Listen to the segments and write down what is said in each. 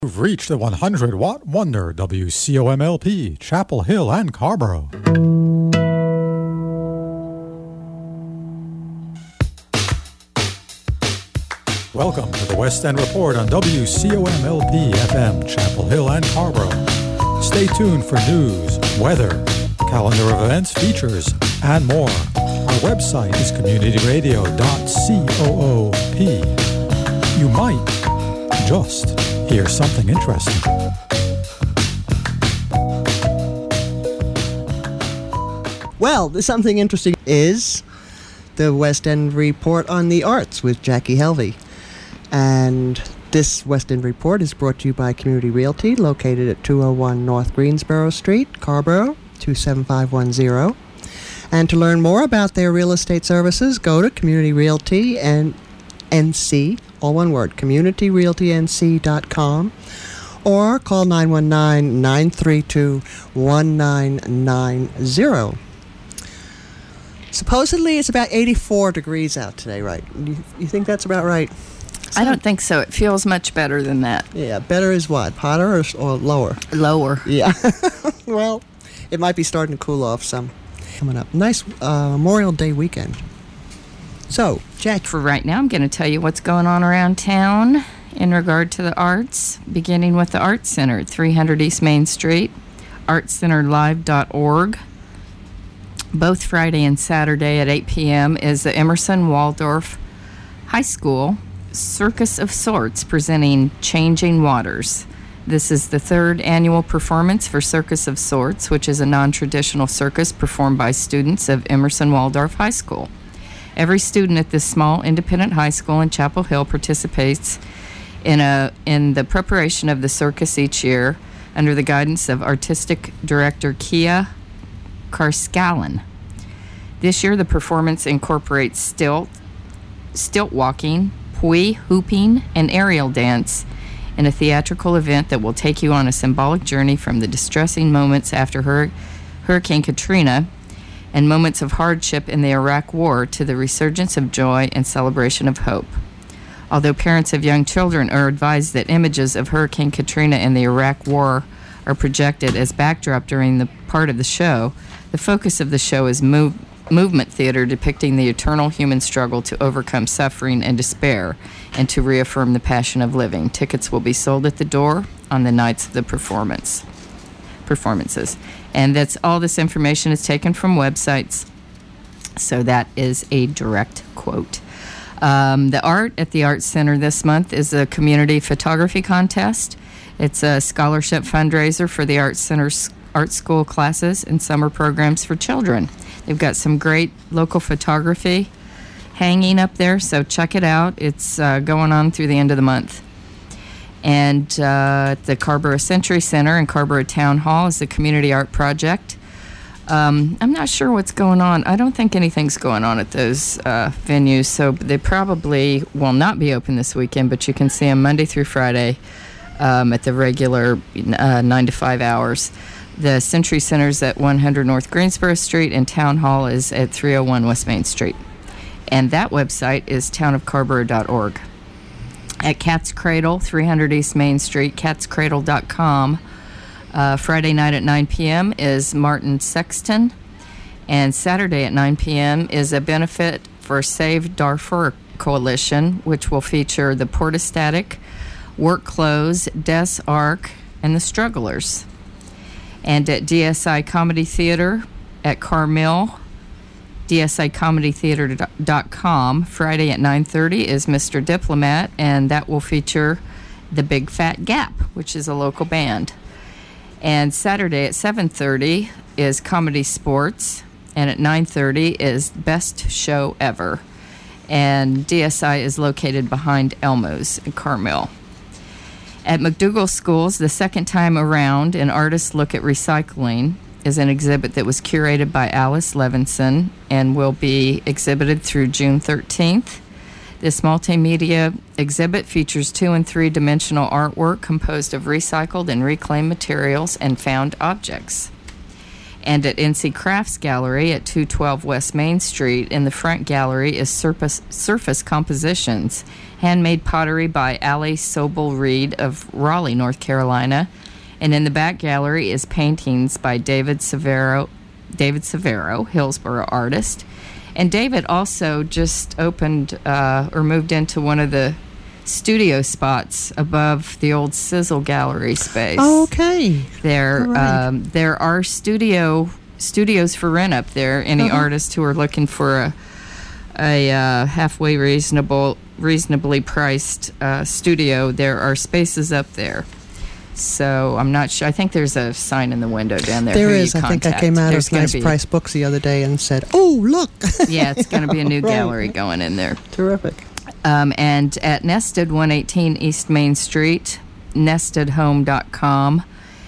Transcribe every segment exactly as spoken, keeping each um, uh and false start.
You've reached the one hundred watt wonder, W C O M L P, Chapel Hill and Carrboro. Welcome to the West End Report on W C O M L P F M, Chapel Hill and Carrboro. Stay tuned for news, weather, calendar of events, features, and more. Our website is community radio dot coop. You might just hear something interesting. Well, the something interesting is the West End Report on the Arts with Jackie Helvey. And this West End Report is brought to you by Community Realty, located at two oh one North Greensboro Street, Carrboro, two seven five one zero. And to learn more about their real estate services, go to Community Realty and N C, all one word, community realty n c dot com, or call nine one nine, nine three two, one nine nine zero. Supposedly it's about eighty-four degrees out today, right? You, you think that's about right? I don't think so. It feels much better than that. Yeah, better is what? Hotter or, or lower? Lower. Yeah. Well, it might be starting to cool off some coming up. Nice uh, Memorial Day weekend. So, Jack. For right now, I'm going to tell you what's going on around town in regard to the arts, beginning with the Arts Center at three hundred East Main Street, arts center live dot org. Both Friday and Saturday at eight p.m. is the Emerson Waldorf High School Circus of Sorts presenting Changing Waters. This is the third annual performance for Circus of Sorts, which is a non-traditional circus performed by students of Emerson Waldorf High School. Every student at this small independent high school in Chapel Hill participates in a in the preparation of the circus each year under the guidance of artistic director Kia Karskallen. This year, the performance incorporates stilt, stilt walking, pui hooping, and aerial dance in a theatrical event that will take you on a symbolic journey from the distressing moments after Hur- Hurricane Katrina and moments of hardship in the Iraq War to the resurgence of joy and celebration of hope. Although parents of young children are advised that images of Hurricane Katrina and the Iraq War are projected as backdrop during the part of the show, the focus of the show is move, movement theater depicting the eternal human struggle to overcome suffering and despair and to reaffirm the passion of living. Tickets will be sold at the door on the nights of the performance performances. And that's all this information is taken from websites, so that is a direct quote. Um, the art at the Arts Center this month is a community photography contest. It's a scholarship fundraiser for the Arts Center's art school classes and summer programs for children. They've got some great local photography hanging up there, so check it out. It's uh, going on through the end of the month. And uh, at the Carrboro Century Center and Carrboro Town Hall is the Community Art Project. Um, I'm not sure what's going on. I don't think anything's going on at those uh, venues, so they probably will not be open this weekend, but you can see them Monday through Friday um, at the regular uh, nine to five hours. The Century Center's at one hundred North Greensboro Street, and Town Hall is at three oh one West Main Street. And that website is town of carrboro dot org. At Cat's Cradle, three hundred East Main Street, cats cradle dot com. Uh, Friday night at nine p.m. is Martin Sexton, and Saturday at nine p.m. is a benefit for Save Darfur Coalition, which will feature the Portastatic, Work Clothes, Des Arc, and the Strugglers. And at D S I Comedy Theater at Carmill, D S I comedy theater dot com, Friday at nine thirty is Mister Diplomat, and that will feature the Big Fat Gap, which is a local band. And Saturday at seven thirty is Comedy Sports, and at nine thirty is Best Show Ever. And D S I is located behind Elmo's in Carmill. At McDougall Schools, the second time around, an artist look at recycling is an exhibit that was curated by Alice Levinson and will be exhibited through June thirteenth. This multimedia exhibit features two- and three-dimensional artwork composed of recycled and reclaimed materials and found objects. And at N C Crafts Gallery at two twelve West Main Street, in the front gallery is Surface, Surface Compositions, handmade pottery by Allie Sobel Reed of Raleigh, North Carolina. And in the back gallery is paintings by David Severo, David Severo, Hillsborough artist. And David also just opened uh, or moved into one of the studio spots above the old Sizzle Gallery space. Okay. There, Right. um, there are studio studios for rent up there. Any Uh-huh. artists who are looking for a a uh, halfway reasonable, reasonably priced uh, studio, there are spaces up there. So I'm not sure. I think there's a sign in the window down there. There who is. you I think I contact. came out There's of gonna Nice be- Price Books the other day and said, "Oh, look!" Yeah, it's going to be a new Right. gallery going in there. Terrific. Um, and at Nested, one eighteen East Main Street, nested home dot com,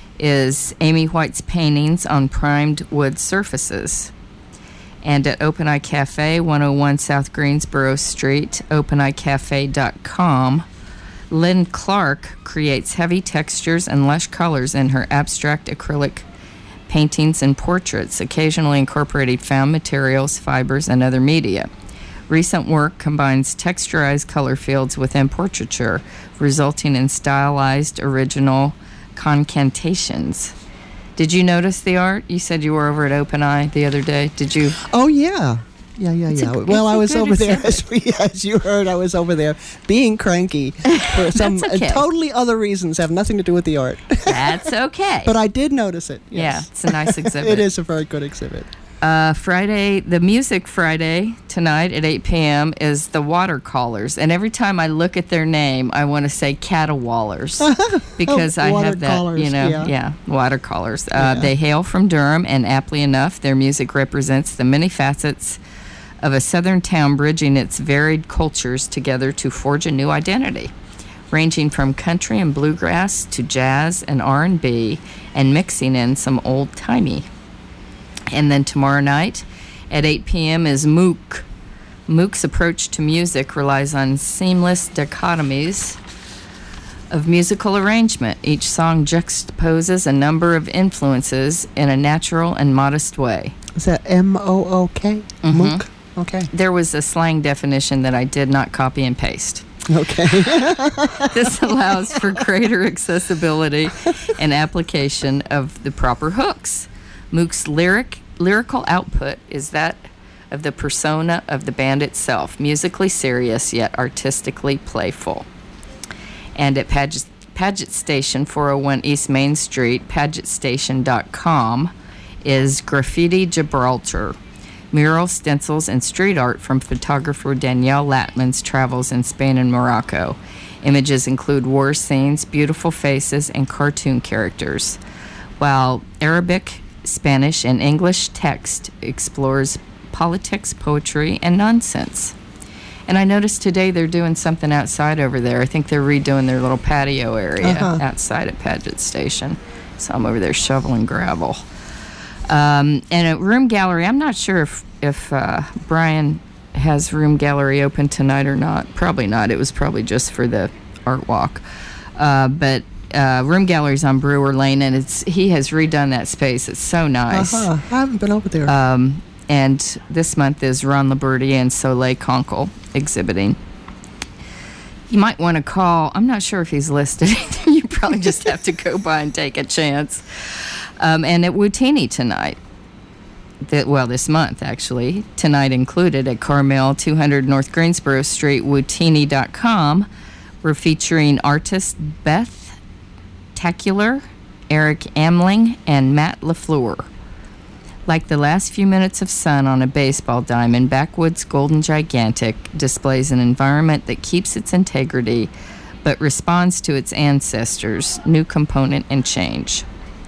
is Amy White's paintings on primed wood surfaces. And at Open Eye Cafe, one oh one South Greensboro Street, open eye cafe dot com, Lynn Clark creates heavy textures and lush colors in her abstract acrylic paintings and portraits, occasionally incorporating found materials, fibers, and other media. Recent work combines texturized color fields within portraiture, resulting in stylized original concantations. Did you notice the art? You said you were over at Open Eye the other day. Did you? Oh yeah, yeah, yeah, It's a- yeah. it's well, a I was good over there, exhibit. as, we, as you heard, I was over there being cranky for some That's okay. uh, totally other reasons, have nothing to do with the art. That's okay. But I did notice it. Yeah, Yes. it's a nice exhibit. It is a very good exhibit. Uh, Friday, the Music Friday tonight at eight p.m. is the Watercallers. And every time I look at their name, I want to say Caterwallers because I have that, you Watercallers, know, yeah. yeah, Watercallers. Uh, Yeah. They hail from Durham, and aptly enough, their music represents the many facets of a southern town bridging its varied cultures together to forge a new identity, ranging from country and bluegrass to jazz and R and B, and mixing in some old-timey. And then tomorrow night at eight p.m. is Mook. Mook's approach to music relies on seamless dichotomies of musical arrangement. Each song juxtaposes a number of influences in a natural and modest way. Is that M O O K? Mhm. Mook? Okay. There was a slang definition that I did not copy and paste. Okay. This allows for greater accessibility and application of the proper hooks. Mook's lyric lyrical output is that of the persona of the band itself, musically serious yet artistically playful. And at Paget, Paget Station, four oh one East Main Street, paget station dot com, is Graffiti Gibraltar, mural stencils and street art from photographer Danielle Latman's travels in Spain and Morocco. Images include war scenes, beautiful faces, and cartoon characters, while Arabic, Spanish, and English text explores politics, poetry, and nonsense. And I noticed today they're doing something outside over there. I think they're redoing their little patio area Uh-huh. outside at Paget Station. So I'm over there shoveling gravel. Um, and at Room Gallery, I'm not sure if, if uh, Brian has Room Gallery open tonight or not. Probably not. It was probably just for the art walk. Uh, but uh, Room Gallery's on Brewer Lane, and it's he has redone that space. It's so nice. Uh-huh. I haven't been over there. Um, and this month is Ron Liberty and Soleil Conkle exhibiting. You might want to call. I'm not sure if he's listed. You probably just have to go by and take a chance. Um, and at Wootini tonight, that well, this month actually, tonight included at Carmel, two hundred North Greensboro Street, wootini dot com, we're featuring artists Beth Tacular, Eric Amling, and Matt LaFleur. Like the last few minutes of sun on a baseball diamond, Backwoods Golden Gigantic displays an environment that keeps its integrity but responds to its ancestors' new component and change.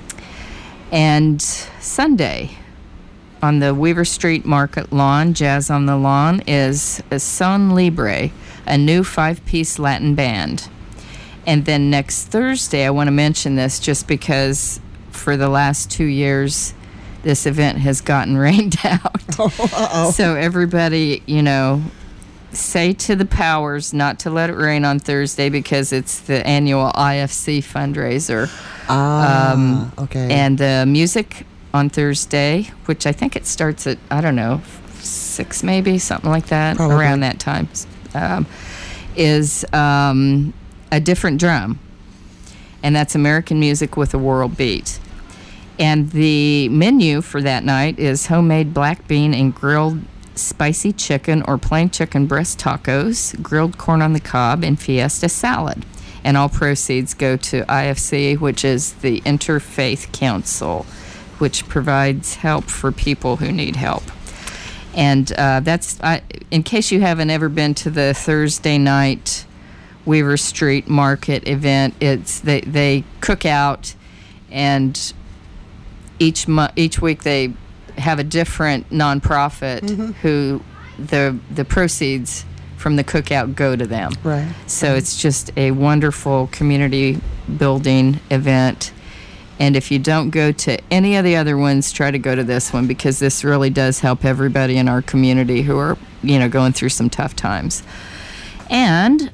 And Sunday, on the Weaver Street Market lawn, Jazz on the Lawn, is Son Libre, a new five-piece Latin band. And then next Thursday, I want to mention this just because for the last two years, this event has gotten rained out. Uh-oh. So everybody, you know, say to the powers not to let it rain on Thursday because it's the annual I F C fundraiser. Ah, Um, okay. And the music on Thursday, which I think it starts at, I don't know, six maybe, something like that, Probably. around that time, um, is um, a different drum. And that's American music with a world beat. And the menu for that night is homemade black bean and grilled spicy chicken or plain chicken breast tacos, grilled corn on the cob, and fiesta salad. And all proceeds go to I F C, which is the Interfaith Council, which provides help for people who need help. And uh, that's, uh, in case you haven't ever been to the Thursday night Weaver Street Market event, it's they, they cook out, and each mo- each week they have a different nonprofit mm-hmm. who the the proceeds from the cookout go to them. Right. So right. it's just a wonderful community building event. And if you don't go to any of the other ones, try to go to this one, because this really does help everybody in our community who are, you know, going through some tough times. And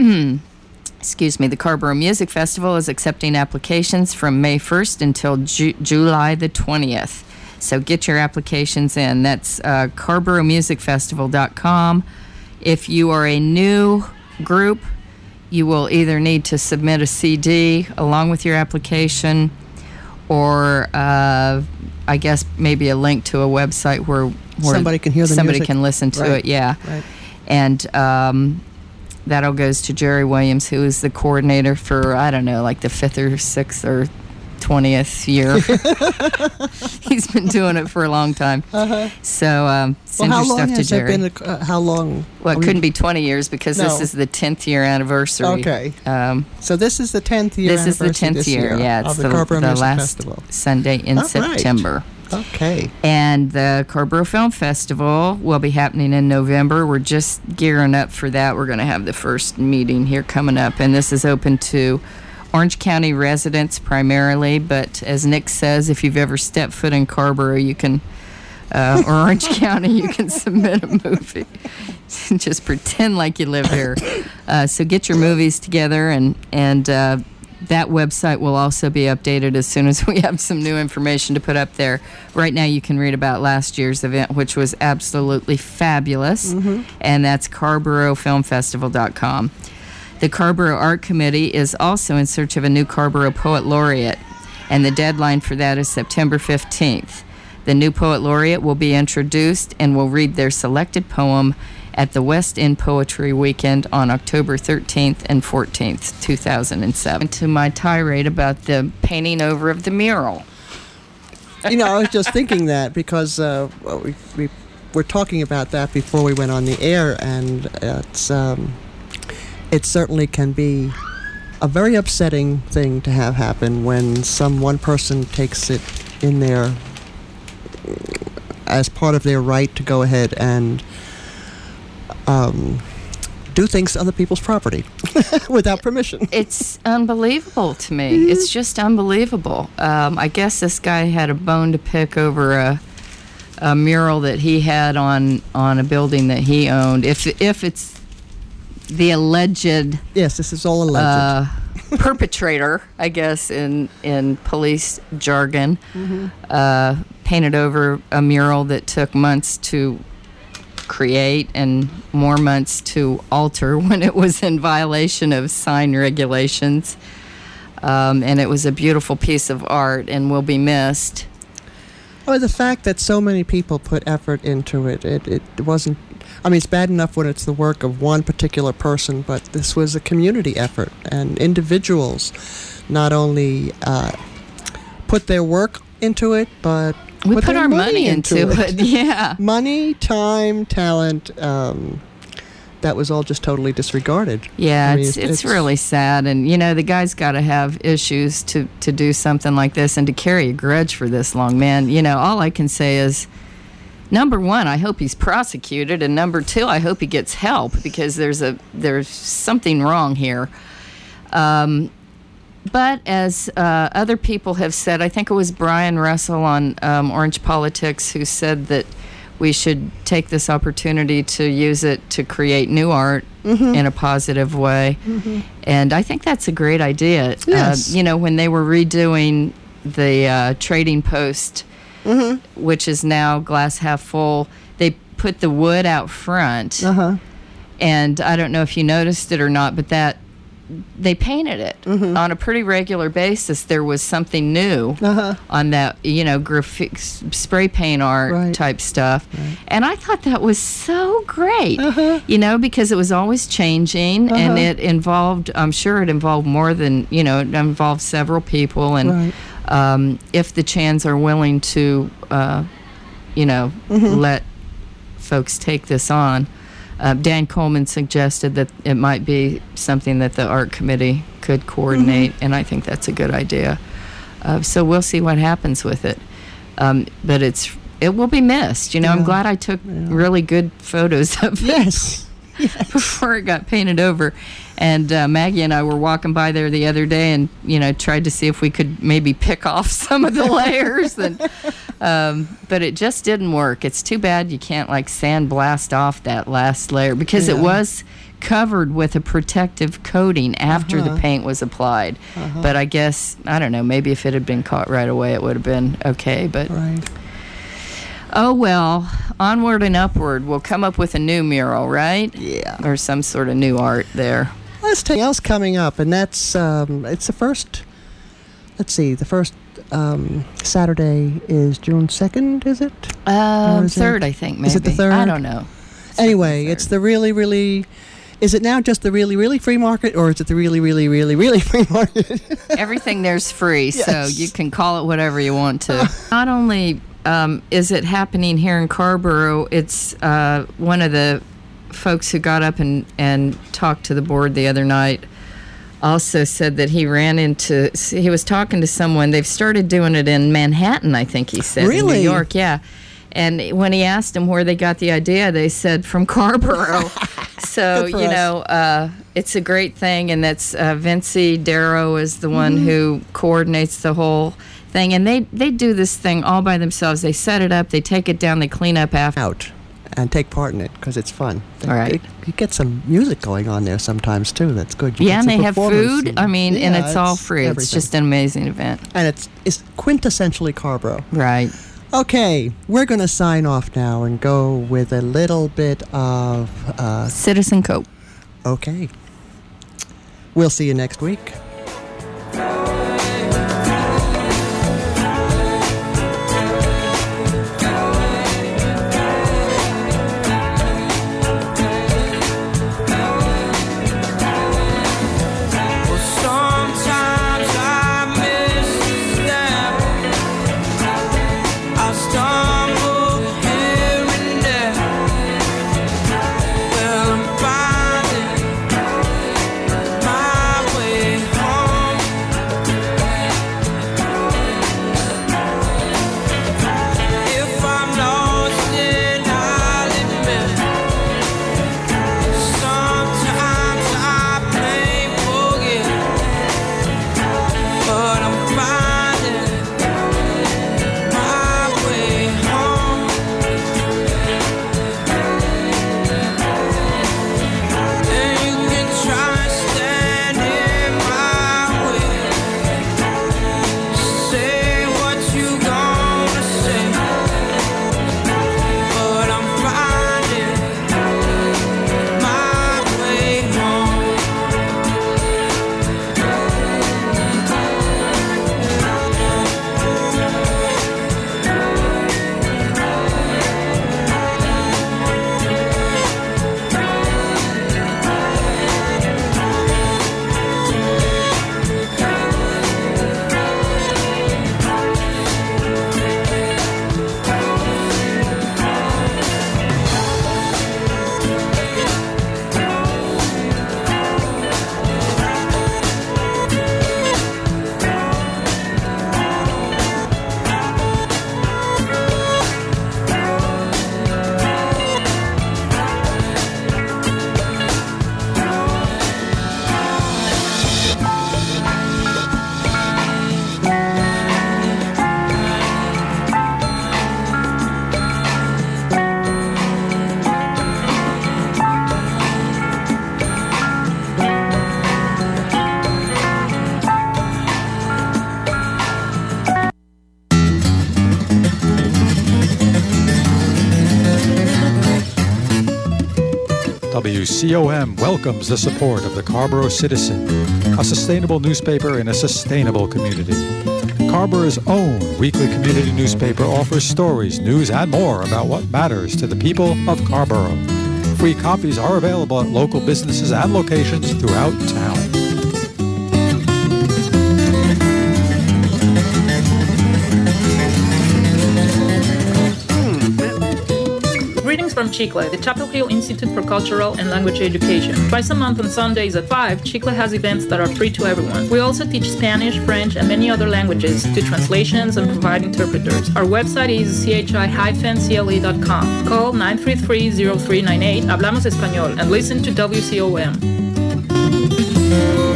excuse me, the Carrboro Music Festival is accepting applications from May first until Ju- July the twentieth. So get your applications in. That's uh, carrboro music festival dot com. If you are a new group, you will either need to submit a C D along with your application, or uh, I guess maybe a link to a website where, where somebody can hear the somebody music. can listen to right. it. Yeah, right. and um, that all goes to Jerry Williams, who is the coordinator for, I don't know, like the fifth or sixth or twentieth year. He's been doing it for a long time. Uh-huh. So um, send well, your stuff to Jerry. Been a, uh, how long? Well, it couldn't be twenty years, because no. this is the tenth year anniversary. Okay. Um, so this is the tenth year This is anniversary the tenth this year, year yeah. It's of the, the, Carrboro the Music last Festival. Sunday in All September. Right. Okay. And the Carrboro Film Festival will be happening in November. We're just gearing up for that. We're going to have the first meeting here coming up, and this is open to Orange County residents primarily, but as Nick says, if you've ever stepped foot in Carrboro, you can, uh, or Orange County, you can submit a movie. Just pretend like you live here. Uh, so get your movies together, and, and uh, that website will also be updated as soon as we have some new information to put up there. Right now you can read about last year's event, which was absolutely fabulous, mm-hmm. and that's carrboro film festival dot com. The Carrboro Art Committee is also in search of a new Carrboro Poet Laureate, and the deadline for that is September fifteenth. The new Poet Laureate will be introduced and will read their selected poem at the West End Poetry Weekend on October thirteenth and fourteenth, two thousand seven. To my tirade about the painting over of the mural. You know, I was just thinking that because uh, well, we, we were talking about that before we went on the air, and it's... Um, it certainly can be a very upsetting thing to have happen when some one person takes it in their as part of their right to go ahead and um, do things to other people's property without permission. It's unbelievable to me. Mm-hmm. It's just unbelievable. Um, I guess this guy had a bone to pick over a, a mural that he had on, on a building that he owned. If if it's the alleged yes, this is all alleged uh, perpetrator, I guess in in police jargon, mm-hmm. uh, painted over a mural that took months to create and more months to alter when it was in violation of sign regulations, um, and it was a beautiful piece of art and will be missed. Oh, the fact that so many people put effort into it, it, it wasn't. I mean, it's bad enough when it's the work of one particular person, but this was a community effort, and individuals not only uh, put their work into it, but we put, put their our money, money into, into it. it. Yeah, money, time, talent. Um, that was all just totally disregarded. Yeah, I mean, it's, it's it's it's really sad, and you know the guy's got to have issues to to do something like this and to carry a grudge for this long, man. You know, all I can say is, number one, I hope he's prosecuted, and number two, I hope he gets help, because there's a there's something wrong here. Um, but as uh, other people have said, I think it was Brian Russell on um, Orange Politics who said that we should take this opportunity to use it to create new art mm-hmm. in a positive way. Mm-hmm. And I think that's a great idea. Yes. Uh, you know, when they were redoing the uh, Trading Post Mm-hmm. which is now glass half full. They put the wood out front, Uh-huh. and I don't know if you noticed it or not, but that they painted it Mm-hmm. on a pretty regular basis. There was something new Uh-huh. on that, you know, graphic spray paint art Right. type stuff. Right. And I thought that was so great, Uh-huh. you know, because it was always changing, and Uh-huh. it involved, I'm sure it involved more than, you know, it involved several people. And Right. um, if the Chans are willing to, uh, you know, Mm-hmm. let folks take this on, uh, Dan Coleman suggested that it might be something that the art committee could coordinate, Mm-hmm. and I think that's a good idea. Uh, so we'll see what happens with it. Um, but it's it will be missed. You know, I'm Yeah. glad I took Yeah. really good photos of it Yes. before it got painted over. And uh, Maggie and I were walking by there the other day, and you know, tried to see if we could maybe pick off some of the layers. And um, but it just didn't work. It's too bad you can't like sandblast off that last layer, because it Yeah. was covered with a protective coating after Uh-huh. the paint was applied. Uh-huh. But I guess, I don't know, maybe if it had been caught right away, it would have been okay. But Right. oh well, onward and upward. We'll come up with a new mural, right? Yeah. Or some sort of new art there. There's something else coming up, and that's um, it's the first. Let's see, the first um, Saturday is June second, is it? Or Um, is third, it- I think, maybe. is it the third? I don't know. Anyway, Second, it's third. the really, really. Is it now just the really, really free market, or is it the really, really, really, really free market? Everything there's free, so Yes. you can call it whatever you want to. Not only um, is it happening here in Carrboro, it's uh, one of the folks who got up and, and talked to the board the other night also said that he ran into, he was talking to someone. They've started doing it in Manhattan, I think he said. Really? In New York, yeah. And when he asked them where they got the idea, they said from Carrboro. So, Good for you us. know, uh, it's a great thing. And that's uh, Vinci Darrow is the one who coordinates the whole thing. And they, they do this thing all by themselves. They set it up, they take it down, they clean up after. Out and take part in it because it's fun. All right. It- you get some music going on there sometimes too. That's good. You Yeah, get and some they have performance food. and- I mean, and Yeah, it's all free. It's everything. just an amazing event. and it's it's quintessentially Carrboro. Right. Okay, we're going to sign off now and go with a little bit of. Uh, Citizen Cope. okay. We'll see you next week. Well, sometimes I misstep. I stumble here and there. Well, I'm finding my way home. W C O M welcomes the support of the Carrboro Citizen, a sustainable newspaper in a sustainable community. Carrboro's own weekly community newspaper offers stories, news, and more about what matters to the people of Carrboro. Free copies are available at local businesses and locations throughout town. Greetings from Chicle, the Chapel Hill Institute for Cultural and Language Education. Twice a month on Sundays at five, Chicle has events that are free to everyone. We also teach Spanish, French, and many other languages, do translations, and provide interpreters. Our website is c h i dash c l e dot com. Call nine three three, zero three nine eight, Hablamos Español, and listen to W C O M.